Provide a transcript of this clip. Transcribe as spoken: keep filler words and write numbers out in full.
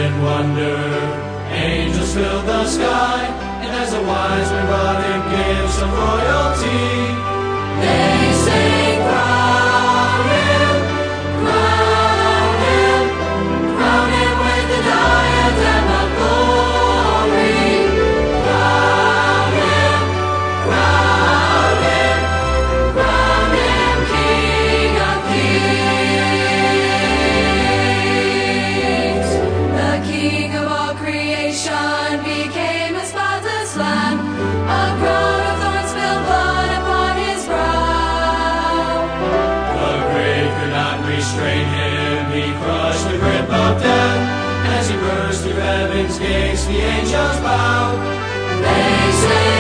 in wonder, angels filled the sky, and as the wise men brought him gifts of royalty, they say, crown him, crown him, crown him with the diadem of glory. Crown him, crown him, crown him King of Kings. The King of all creation became a spotless lamb, a crown of thorns spilled blood upon his brow. The grave could not restrain him, he crushed the grip of death. As he burst through heaven's gates, the angels bow. They say,